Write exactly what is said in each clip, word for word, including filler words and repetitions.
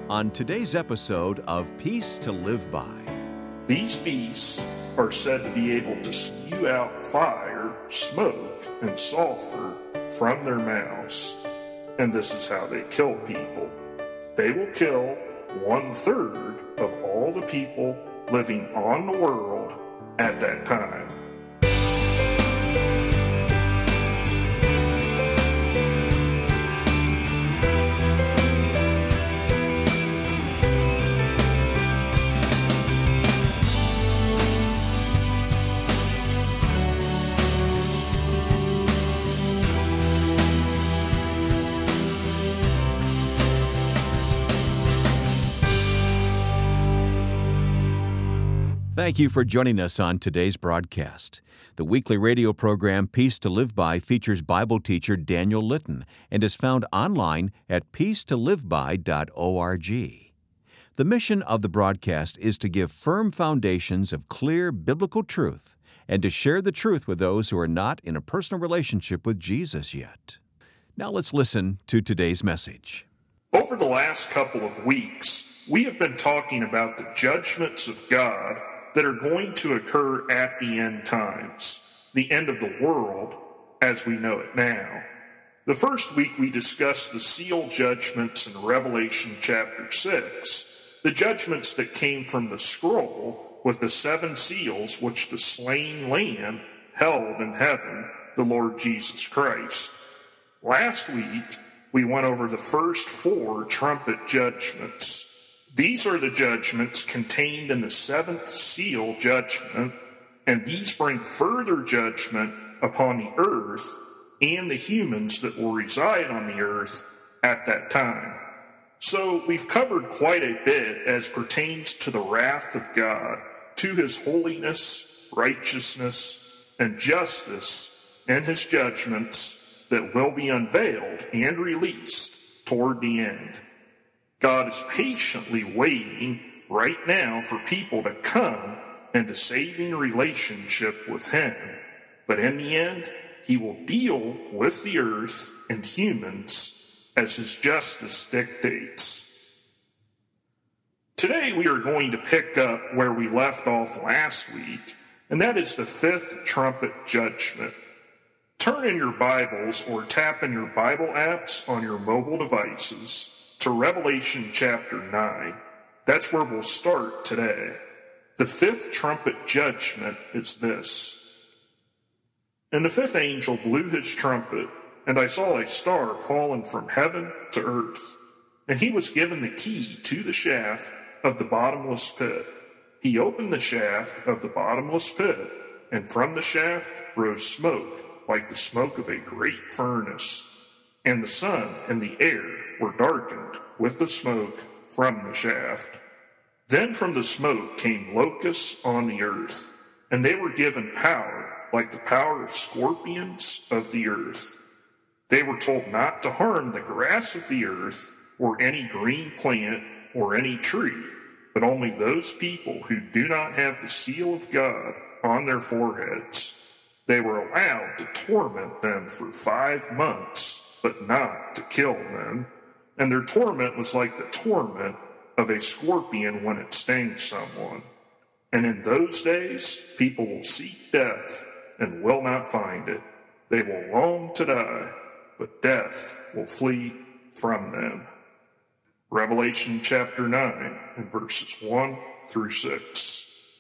on today's episode of Peace to Live By. These beasts are said to be able to spew out fire, smoke, and sulfur from their mouths. And this is how they kill people. They will kill one-third of all the people living on the world at that time. Thank you for joining us on today's broadcast. The weekly radio program Peace to Live By features Bible teacher Daniel Litton and is found online at peace to live by dot org. The mission of the broadcast is to give firm foundations of clear biblical truth and to share the truth with those who are not in a personal relationship with Jesus yet. Now let's listen to today's message. Over the last couple of weeks, we have been talking about the judgments of God that are going to occur at the end times, the end of the world as we know it now. The first week we discussed the seal judgments in Revelation chapter six, the judgments that came from the scroll with the seven seals which the slain Lamb held in heaven, the Lord Jesus Christ. Last week we went over the first four trumpet judgments. These are the judgments contained in the seventh seal judgment, and these bring further judgment upon the earth and the humans that will reside on the earth at that time. So we've covered quite a bit as pertains to the wrath of God, to his holiness, righteousness, and justice, and his judgments that will be unveiled and released toward the end. God is patiently waiting right now for people to come into saving relationship with him. But in the end, he will deal with the earth and humans as his justice dictates. Today we are going to pick up where we left off last week, and that is the fifth trumpet judgment. Turn in your Bibles or tap in your Bible apps on your mobile devices to Revelation chapter nine. That's where we'll start today. The fifth trumpet judgment is this. And the fifth angel blew his trumpet, and I saw a star fallen from heaven to earth. And he was given the key to the shaft of the bottomless pit. He opened the shaft of the bottomless pit, and from the shaft rose smoke like the smoke of a great furnace. And the sun and the air were darkened with the smoke from the shaft. Then from the smoke came locusts on the earth, and they were given power like the power of scorpions of the earth. They were told not to harm the grass of the earth, or any green plant, or any tree, but only those people who do not have the seal of God on their foreheads. They were allowed to torment them for five months, but not to kill them. And their torment was like the torment of a scorpion when it stings someone. And in those days, people will seek death and will not find it. They will long to die, but death will flee from them. Revelation chapter nine, and verses one through six.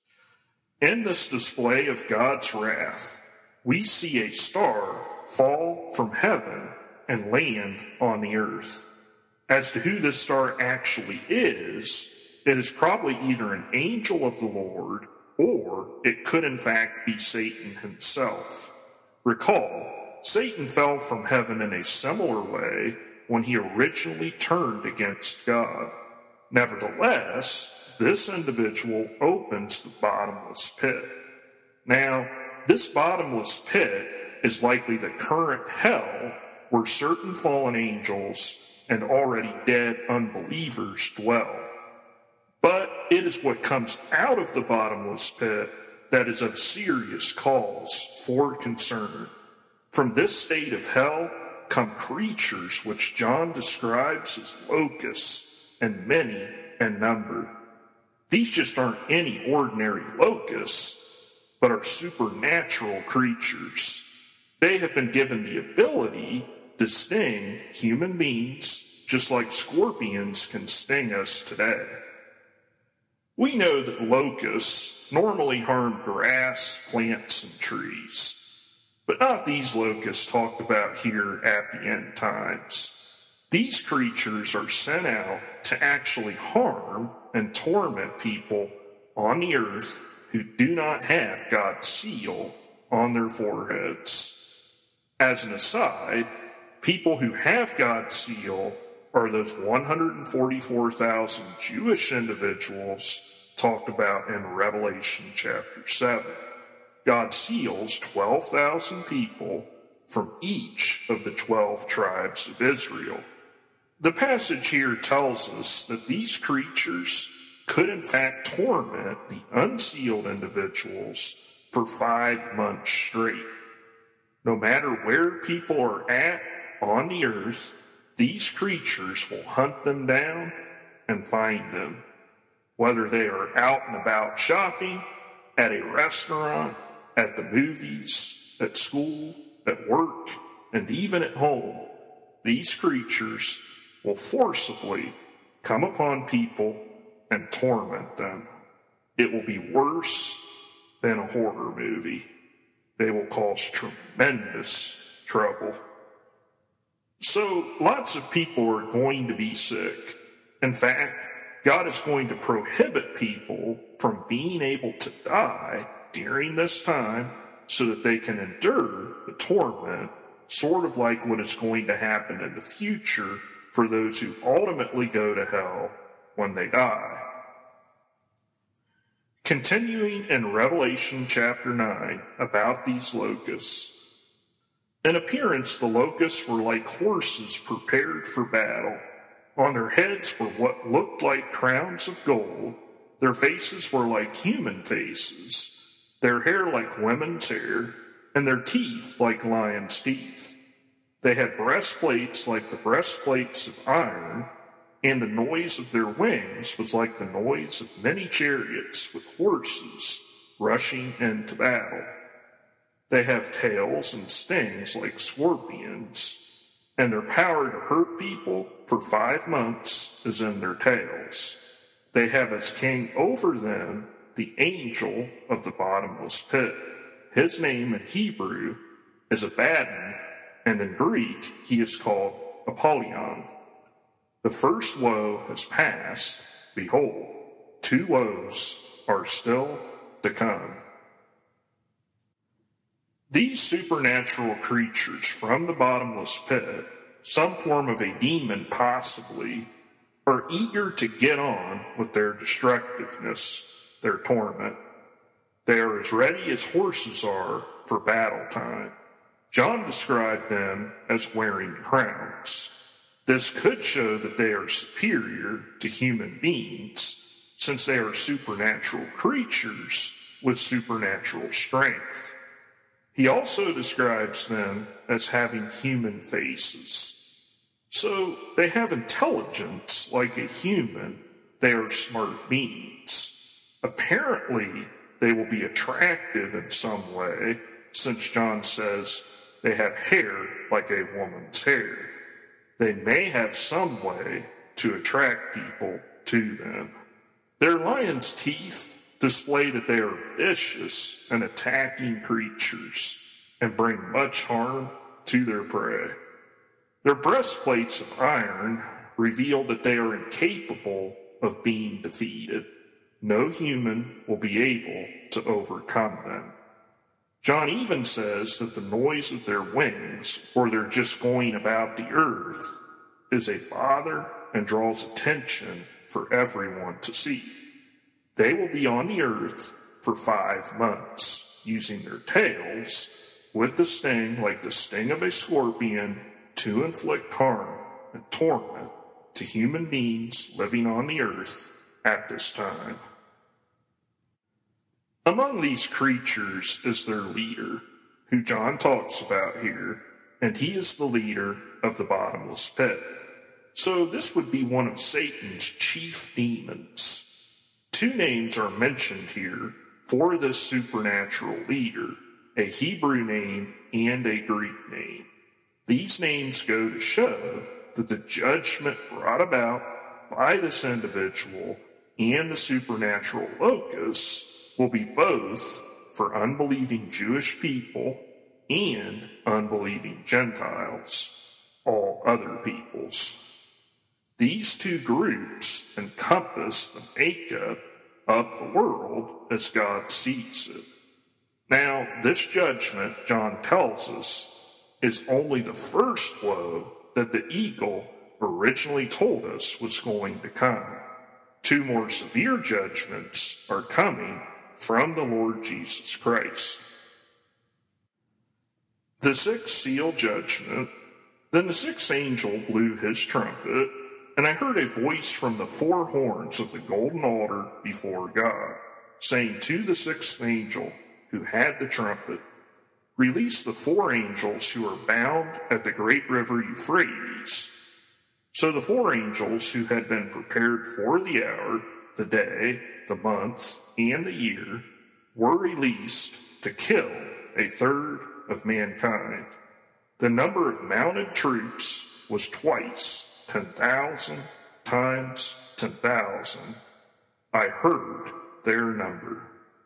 In this display of God's wrath, we see a star fall from heaven and land on the earth. As to who this star actually is, it is probably either an angel of the Lord, or it could in fact be Satan himself. Recall, Satan fell from heaven in a similar way when he originally turned against God. Nevertheless, this individual opens the bottomless pit. Now, this bottomless pit is likely the current hell where certain fallen angels and already dead unbelievers dwell. But it is what comes out of the bottomless pit that is of serious cause for concern. From this state of hell come creatures which John describes as locusts, and many in number. These just aren't any ordinary locusts, but are supernatural creatures. They have been given the ability to sting human beings, just like scorpions can sting us today. We know that locusts normally harm grass, plants, and trees, but not these locusts talked about here at the end times. These creatures are sent out to actually harm and torment people on the earth who do not have God's seal on their foreheads. As an aside, people who have God's seal are those one hundred forty-four thousand Jewish individuals talked about in Revelation chapter seven. God seals twelve thousand people from each of the twelve tribes of Israel. The passage here tells us that these creatures could in fact torment the unsealed individuals for five months straight. No matter where people are at on the earth, these creatures will hunt them down and find them. Whether they are out and about shopping, at a restaurant, at the movies, at school, at work, and even at home, these creatures will forcibly come upon people and torment them. It will be worse than a horror movie. They will cause tremendous trouble. So lots of people are going to be sick. In fact, God is going to prohibit people from being able to die during this time so that they can endure the torment, sort of like what is going to happen in the future for those who ultimately go to hell when they die. Continuing in Revelation chapter nine about these locusts. In appearance, the locusts were like horses prepared for battle. On their heads were what looked like crowns of gold. Their faces were like human faces, their hair like women's hair, and their teeth like lions' teeth. They had breastplates like the breastplates of iron, and the noise of their wings was like the noise of many chariots with horses rushing into battle. They have tails and stings like scorpions, and their power to hurt people for five months is in their tails. They have as king over them the angel of the bottomless pit. His name in Hebrew is Abaddon, and in Greek he is called Apollyon. The first woe has passed. Behold, two woes are still to come. These supernatural creatures from the bottomless pit, some form of a demon possibly, are eager to get on with their destructiveness, their torment. They are as ready as horses are for battle time. John described them as wearing crowns. This could show that they are superior to human beings, since they are supernatural creatures with supernatural strength. He also describes them as having human faces. So they have intelligence like a human. They are smart beings. Apparently, they will be attractive in some way, since John says they have hair like a woman's hair. They may have some way to attract people to them. Their lion's teeth display that they are vicious and attacking creatures and bring much harm to their prey. Their breastplates of iron reveal that they are incapable of being defeated. No human will be able to overcome them. John even says that the noise of their wings, or their just going about the earth, is a bother and draws attention for everyone to see. They will be on the earth for five months, using their tails with the sting like the sting of a scorpion to inflict harm and torment to human beings living on the earth at this time. Among these creatures is their leader, who John talks about here, and he is the leader of the bottomless pit. So this would be one of Satan's chief demons. Two names are mentioned here for this supernatural leader, a Hebrew name and a Greek name. These names go to show that the judgment brought about by this individual and the supernatural locus will be both for unbelieving Jewish people and unbelieving Gentiles, all other peoples. These two groups encompass the makeup of the world as God sees it. Now, this judgment, John tells us, is only the first woe that the eagle originally told us was going to come. Two more severe judgments are coming from the Lord Jesus Christ. The sixth seal judgment. Then the sixth angel blew his trumpet, and I heard a voice from the four horns of the golden altar before God, saying to the sixth angel who had the trumpet, "Release the four angels who are bound at the great river Euphrates." So the four angels who had been prepared for the hour, the day, the month, and the year were released to kill a third of mankind. The number of mounted troops was twice ten thousand times ten thousand. I heard their number.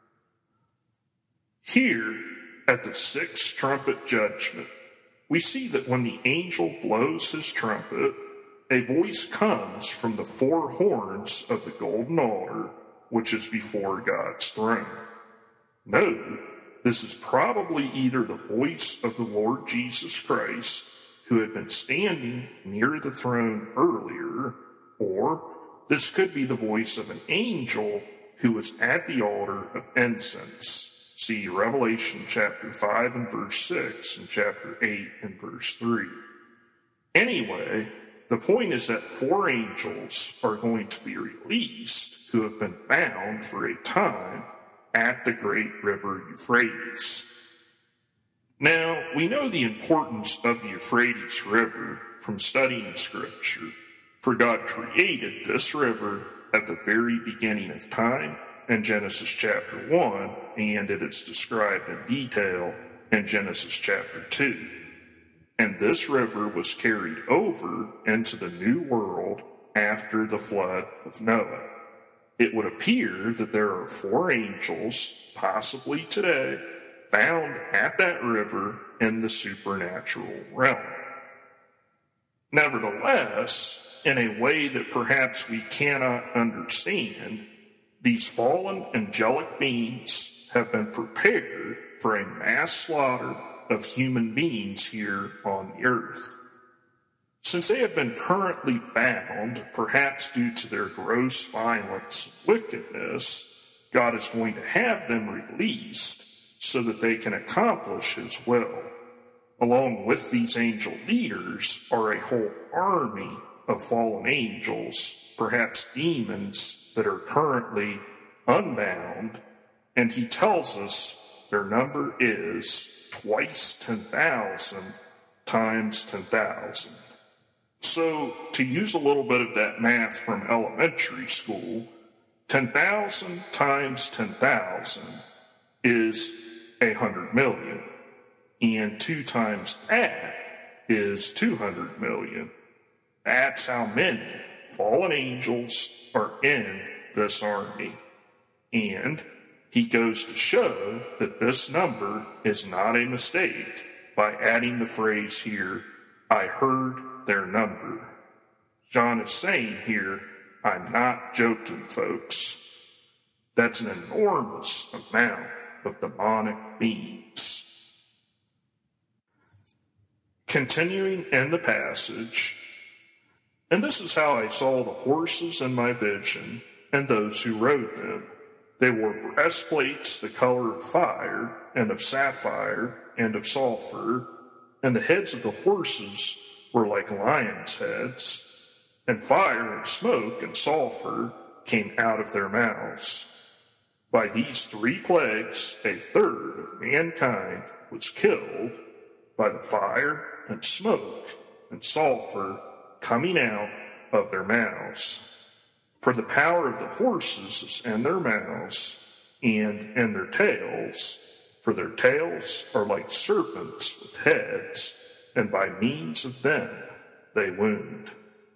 Here, at the sixth trumpet judgment, we see that when the angel blows his trumpet, a voice comes from the four horns of the golden altar, which is before God's throne. Note, this is probably either the voice of the Lord Jesus Christ, who had been standing near the throne earlier, or this could be the voice of an angel who was at the altar of incense. See Revelation chapter five and verse six and chapter eight and verse three. Anyway, the point is that four angels are going to be released who have been bound for a time at the great river Euphrates. Now, we know the importance of the Euphrates River from studying Scripture, for God created this river at the very beginning of time in Genesis chapter one, and it is described in detail in Genesis chapter two. And this river was carried over into the new world after the flood of Noah. It would appear that there are four angels, possibly today, found at that river in the supernatural realm. Nevertheless, in a way that perhaps we cannot understand, these fallen angelic beings have been prepared for a mass slaughter of human beings here on the earth. Since they have been currently bound, perhaps due to their gross violence and wickedness, God is going to have them released so that they can accomplish his will. Along with these angel leaders are a whole army of fallen angels, perhaps demons that are currently unbound, and he tells us their number is twice ten thousand times ten thousand. So, to use a little bit of that math from elementary school, ten thousand times ten thousand is a hundred million, and two times that is two hundred million. That's how many fallen angels are in this army. And he goes to show that this number is not a mistake by adding the phrase here, I heard their number. John is saying here, I'm not joking, folks. That's an enormous amount of demonic beings. Continuing in the passage, and this is how I saw the horses in my vision and those who rode them. They wore breastplates the color of fire and of sapphire and of sulfur, and the heads of the horses were like lions' heads, and fire and smoke and sulfur came out of their mouths. By these three plagues, a third of mankind was killed by the fire and smoke and sulfur coming out of their mouths. For the power of the horses is in their mouths and in their tails, for their tails are like serpents with heads, and by means of them they wound.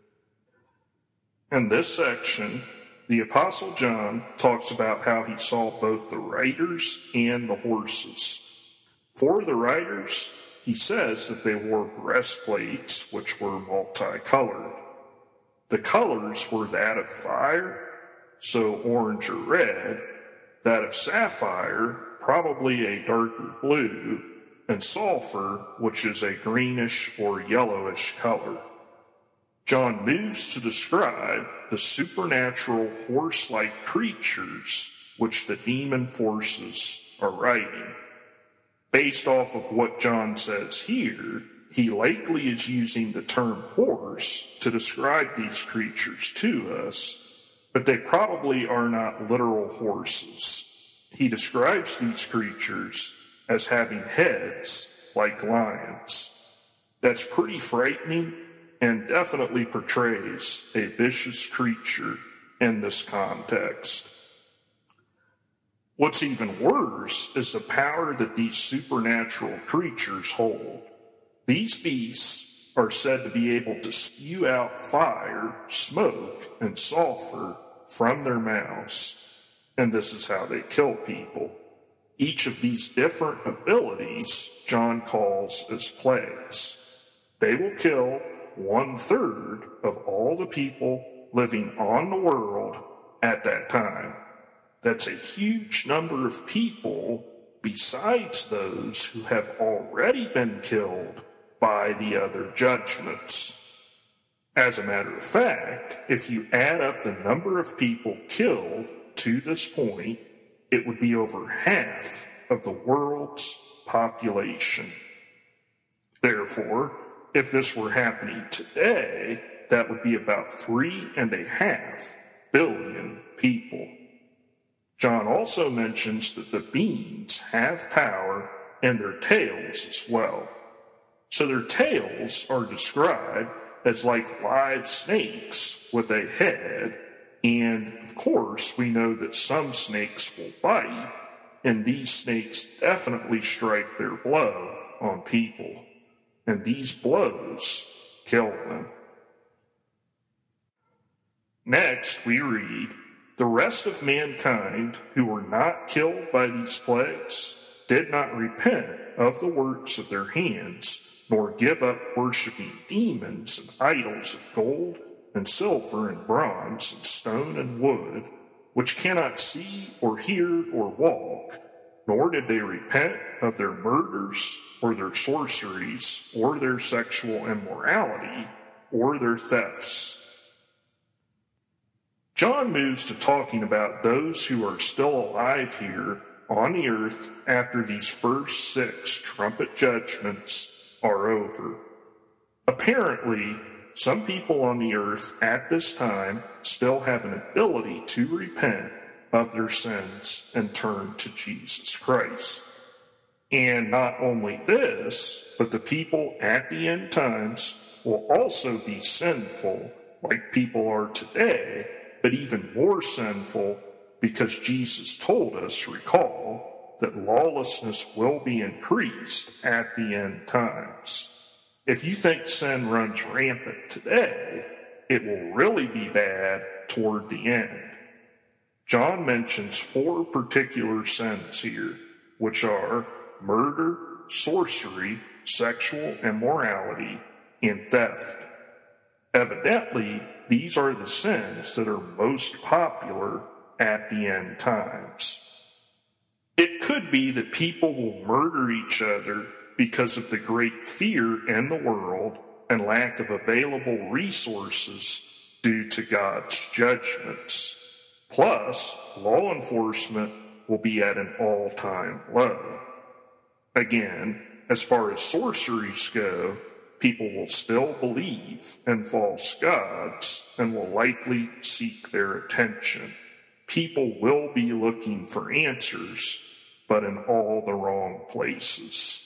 In this section, the Apostle John talks about how he saw both the riders and the horses. For the riders, he says that they wore breastplates which were multicolored. The colors were that of fire, so orange or red, that of sapphire, probably a darker blue, and sulfur, which is a greenish or yellowish color. John moves to describe the supernatural horse-like creatures which the demon forces are riding. Based off of what John says here, he likely is using the term horse to describe these creatures to us, but they probably are not literal horses. He describes these creatures as having heads like lions. That's pretty frightening and definitely portrays a vicious creature in this context. What's even worse is the power that these supernatural creatures hold. These beasts are said to be able to spew out fire, smoke, and sulfur from their mouths, and this is how they kill people. Each of these different abilities John calls as plagues. They will kill one-third of all the people living on the world at that time. That's a huge number of people besides those who have already been killed by the other judgments. As a matter of fact, if you add up the number of people killed to this point, it would be over half of the world's population. Therefore, if this were happening today, that would be about three and a half billion people. John also mentions that the beings have power in their tails as well. So their tails are described as like live snakes with a head, and of course we know that some snakes will bite, and these snakes definitely strike their blow on people, and these blows kill them. Next we read, "The rest of mankind who were not killed by these plagues did not repent of the works of their hands, nor give up worshiping demons and idols of gold and silver and bronze and stone and wood, which cannot see or hear or walk, nor did they repent of their murders or their sorceries or their sexual immorality or their thefts." John moves to talking about those who are still alive here on the earth after these first six trumpet judgments are over. Apparently, some people on the earth at this time still have an ability to repent of their sins and turn to Jesus Christ. And not only this, but the people at the end times will also be sinful like people are today, but even more sinful because Jesus told us, recall, that lawlessness will be increased at the end times. If you think sin runs rampant today, it will really be bad toward the end. John mentions four particular sins here, which are murder, sorcery, sexual immorality, and theft. Evidently, these are the sins that are most popular at the end times. It could be that people will murder each other because of the great fear in the world and lack of available resources due to God's judgments. Plus, law enforcement will be at an all-time low. Again, as far as sorceries go, people will still believe in false gods and will likely seek their attention. People will be looking for answers, but in all the wrong places.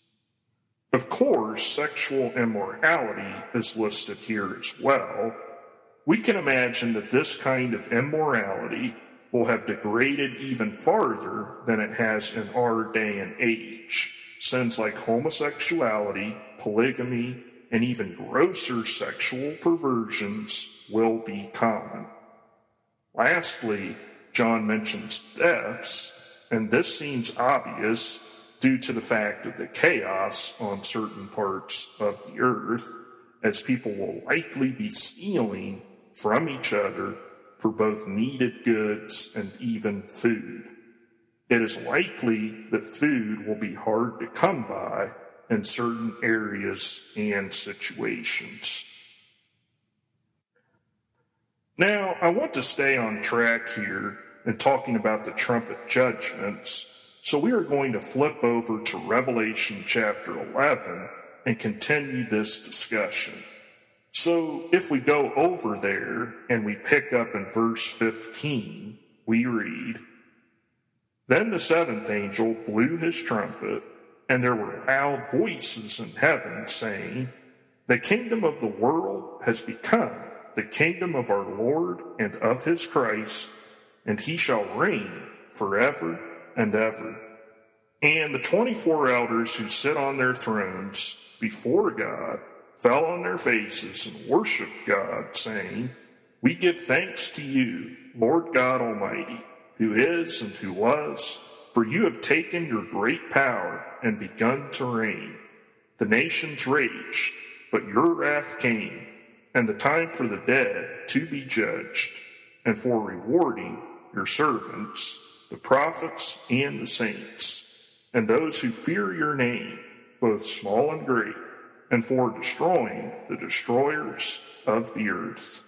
Of course, sexual immorality is listed here as well, We can imagine that this kind of immorality will have degraded even farther than it has in our day and age. Sins like homosexuality, polygamy, and even grosser sexual perversions will be common. Lastly, John mentions thefts, and this seems obvious due to the fact of the chaos on certain parts of the earth, as people will likely be stealing from each other for both needed goods and even food. It is likely that food will be hard to come by in certain areas and situations. Now, I want to stay on track here in talking about the trumpet judgments, so we are going to flip over to Revelation chapter eleven and continue this discussion. So if we go over there and we pick up in verse fifteen, we read, "Then the seventh angel blew his trumpet, and there were loud voices in heaven saying, 'The kingdom of the world has become the kingdom of our Lord and of his Christ, and he shall reign forever and ever.' And the twenty-four elders who sit on their thrones before God fell on their faces and worshiped God, saying, 'We give thanks to you, Lord God Almighty, who is and who was, for you have taken your great power and begun to reign. The nations raged, but your wrath came, and the time for the dead to be judged, and for rewarding your servants, the prophets and the saints, and those who fear your name, both small and great, and for destroying the destroyers of the earth.'"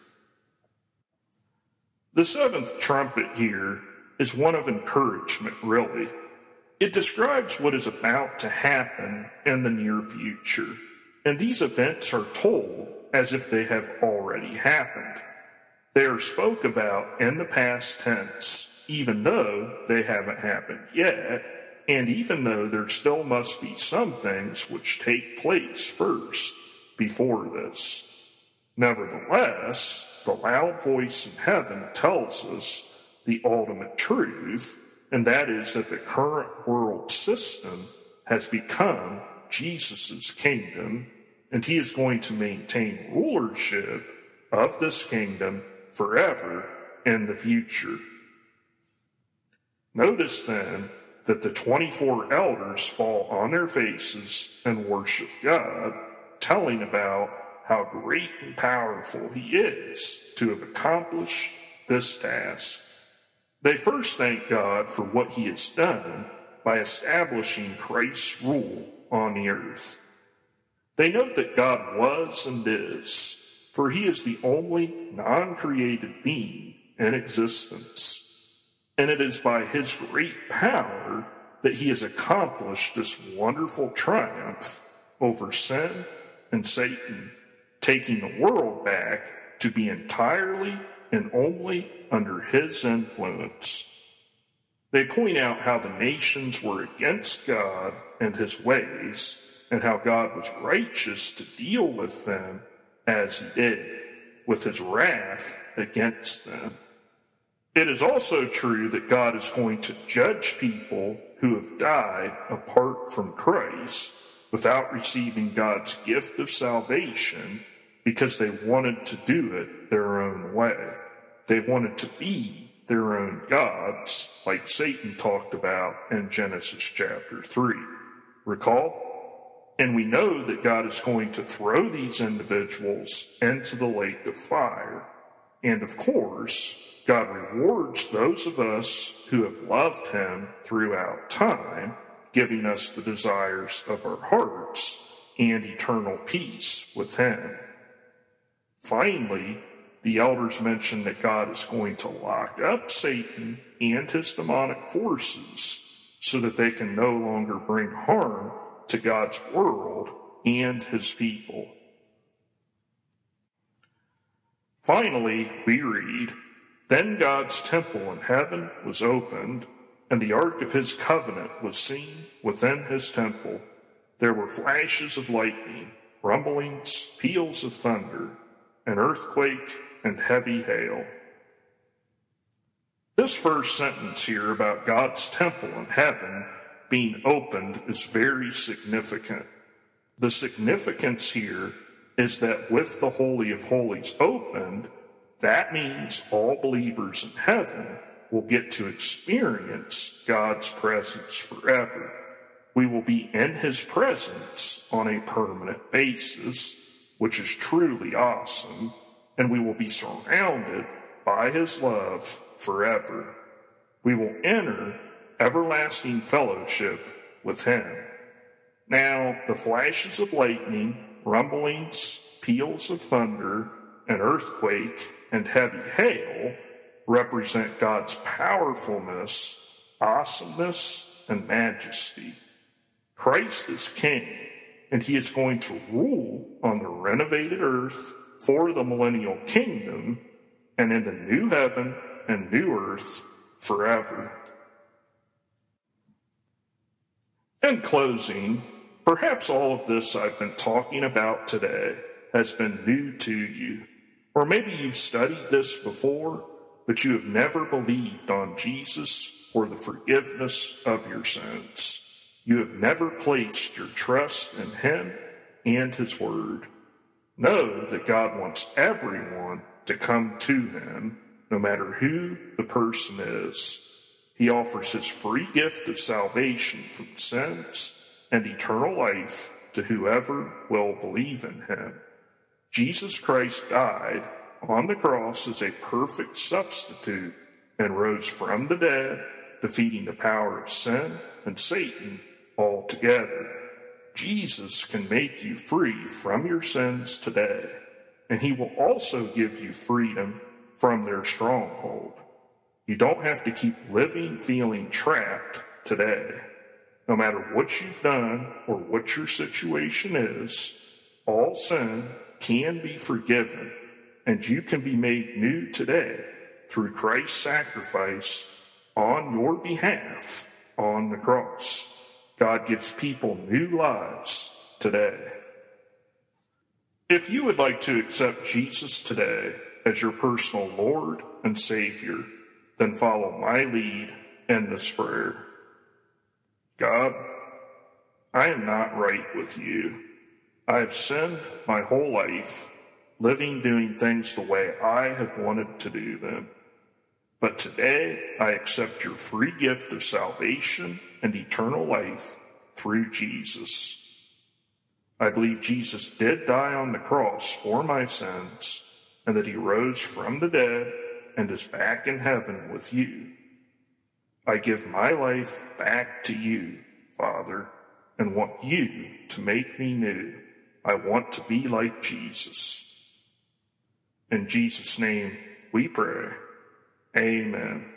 The seventh trumpet here is one of encouragement, really. It describes what is about to happen in the near future, and these events are told as if they have already happened. They are spoke about in the past tense, even though they haven't happened yet, and even though there still must be some things which take place first before this. Nevertheless, the loud voice in heaven tells us the ultimate truth, and that is that the current world system has become Jesus' kingdom, and he is going to maintain rulership of this kingdom forever in the future. Notice then that the twenty-four elders fall on their faces and worship God, telling about how great and powerful he is to have accomplished this task. They first thank God for what he has done by establishing Christ's rule on the earth. They note that God was and is, for he is the only non-created being in existence. And it is by his great power that he has accomplished this wonderful triumph over sin and Satan, taking the world back to be entirely and only under his influence. They point out how the nations were against God and his ways, and how God was righteous to deal with them as he did, with his wrath against them. It is also true that God is going to judge people who have died apart from Christ without receiving God's gift of salvation because they wanted to do it their own way. They wanted to be their own gods, like Satan talked about in Genesis chapter three. Recall? And we know that God is going to throw these individuals into the lake of fire. And of course, God rewards those of us who have loved him throughout time, giving us the desires of our hearts and eternal peace with him. Finally, the elders mention that God is going to lock up Satan and his demonic forces so that they can no longer bring harm to God's world and his people. Finally, we read, "Then God's temple in heaven was opened, and the ark of his covenant was seen within his temple. There were flashes of lightning, rumblings, peals of thunder, an earthquake, and heavy hail. This first sentence here about God's temple in heaven being opened is very significant. The significance here is that with the Holy of Holies opened, that means all believers in heaven will get to experience God's presence forever. We will be in his presence on a permanent basis, which is truly awesome, and we will be surrounded by his love forever. We will enter everlasting fellowship with him. Now, the flashes of lightning, rumblings, peals of thunder, an earthquake, and heavy hail represent God's powerfulness, awesomeness, and majesty. Christ is king, and he is going to rule on the renovated earth for the millennial kingdom and in the new heaven and new earth forever. In closing, perhaps all of this I've been talking about today has been new to you. Or maybe you've studied this before, but you have never believed on Jesus for the forgiveness of your sins. You have never placed your trust in him and his word. Know that God wants everyone to come to him, no matter who the person is. He offers his free gift of salvation from sins and eternal life to whoever will believe in him. Jesus Christ died on the cross as a perfect substitute and rose from the dead, defeating the power of sin and Satan altogether. Jesus can make you free from your sins today, and he will also give you freedom from their stronghold. You don't have to keep living feeling trapped today. No matter what you've done or what your situation is, all sin can be forgiven, and you can be made new today through Christ's sacrifice on your behalf on the cross. God gives people new lives today. If you would like to accept Jesus today as your personal Lord and Savior, then follow my lead in this prayer. God, I am not right with you. I have sinned my whole life, living doing things the way I have wanted to do them. But today I accept your free gift of salvation and eternal life through Jesus. I believe Jesus did die on the cross for my sins, and that he rose from the dead and is back in heaven with you. I give my life back to you, Father, and want you to make me new. I want to be like Jesus. In Jesus' name we pray. Amen.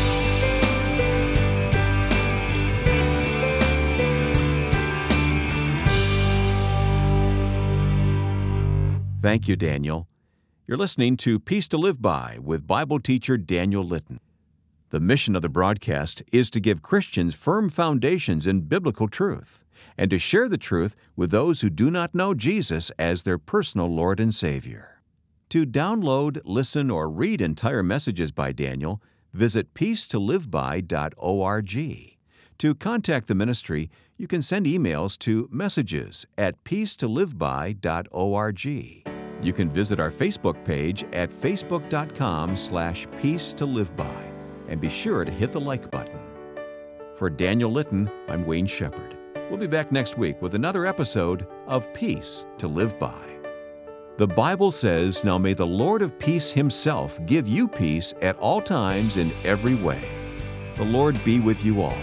Thank you, Daniel. You're listening to Peace to Live By with Bible teacher Daniel Litton. The mission of the broadcast is to give Christians firm foundations in biblical truth and to share the truth with those who do not know Jesus as their personal Lord and Savior. To download, listen, or read entire messages by Daniel, visit peace to live by dot org. To contact the ministry, you can send emails to messages at peace to live by dot org. You can visit our Facebook page at facebook dot com slash peace to live by and be sure to hit the like button. For Daniel Litton, I'm Wayne Shepherd. We'll be back next week with another episode of Peace to Live By. The Bible says, "Now may the Lord of peace himself give you peace at all times in every way." The Lord be with you all.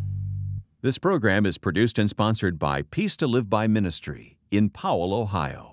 This program is produced and sponsored by Peace to Live By Ministry in Powell, Ohio.